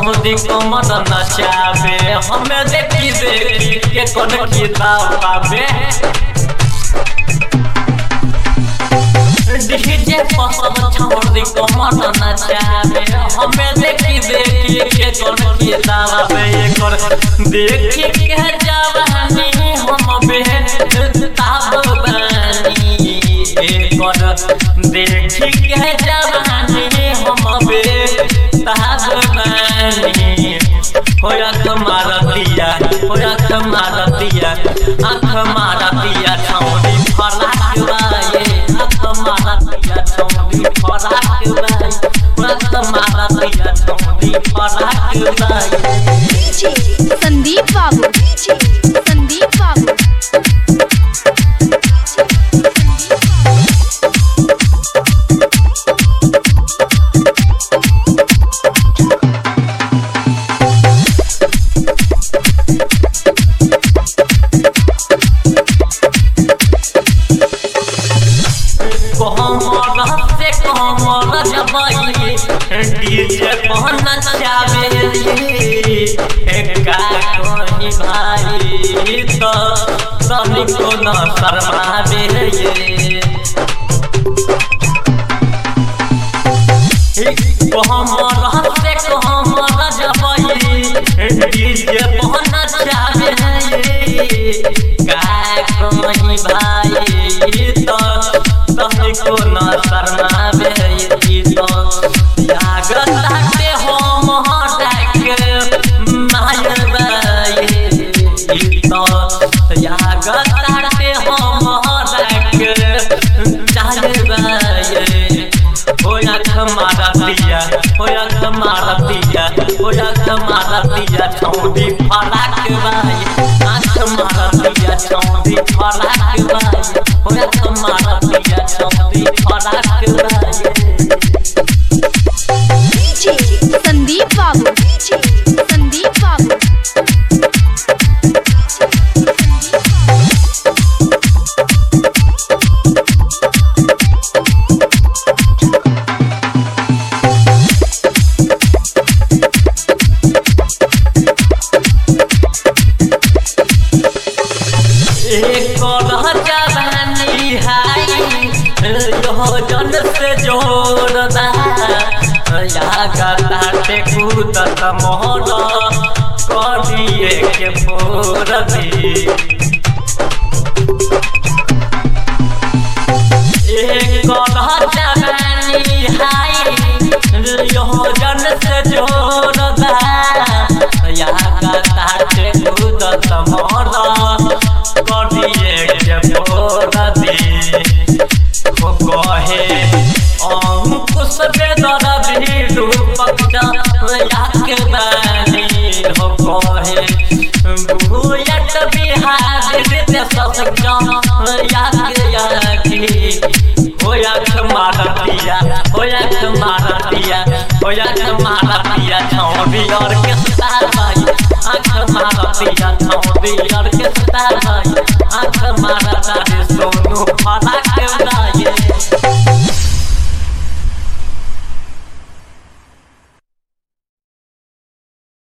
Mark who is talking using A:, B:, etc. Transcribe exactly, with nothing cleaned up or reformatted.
A: छौदी कमर नचावे हमें देखी देखी के कौन की दावे डीजे पसंद छौदी कमर नचावे हमें देखी देखी के कौन की दावे एकर देखी के जवानी हम बेताब बानी एकर देखी के जवानी हम बेताब बानी होया मारा दिया होया मारा दिया आँख मारा दिया छौदी फराक बाए आँख मारा दिया छौदी फराक बाए आँख मारा दिया छौदी फराक बाए
B: संदीप बाबू संदीप बाबू
A: डीजे पहन चावे का कोई भाई तो तनिको न शर्मावे कहमर से कहमर जबई डीजे पहन चावे का कोई भाई तो तनिको न शर्मावे तो यागताते हम हटाके मायबाए तो यागताते हम हटाके चाहबाए होया मारा दिया होया मारा दिया होया मारा दिया छौदी फराक बाए आँख मारा दिया छौदी फराक बाए होया मारा दिया छौदी फराक बाए
B: संदीप बाबू संदीप बाबू
A: एक जवानी हाई यो जन से जोड़दा यागताते कूदत मोहर करिए के फोर दी एक जवानी हाई यो जन से जोड़दा यागताते कूदत मोहर करिए के फोर दी हो कहे अंकुश बेदर भी रूपक याक बानी हो कहे भूयट बिहार देश याक याकी होया मारा दिया होया मारा दिया होया मारा दिया छौदी और के सुतार भाई आँख मारा दिया छौदी और के सुतार भाई आँख मारा दारे सोनू फरा